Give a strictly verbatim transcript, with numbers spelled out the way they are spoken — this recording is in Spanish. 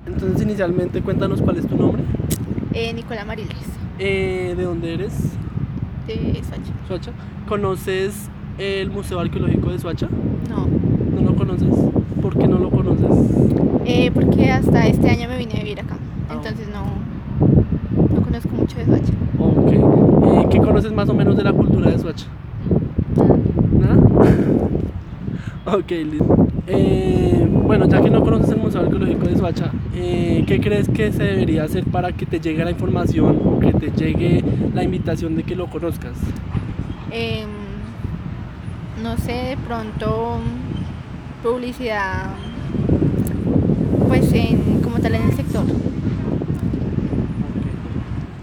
Entonces, inicialmente, cuéntanos cuál es tu nombre, Eh, Nicola Mariles, eh, de dónde eres, de Soacha. Soacha. ¿Conoces el Museo Arqueológico de Soacha? No, ¿No lo conoces? ¿Por qué no lo conoces? eh, porque hasta este año me vine a vivir acá, Ah, entonces no, no conozco mucho de Soacha. ok. Eh, ¿Qué conoces más o menos de la cultura de Soacha? Nada. ¿Nada? Ok, listo. Eh, bueno, ya que no conoces el Museo Arqueológico de Soacha, eh, ¿qué crees que se debería hacer para que te llegue la información o que te llegue la invitación de que lo conozcas? Em, no sé, de pronto publicidad, pues en, como tal en el sector.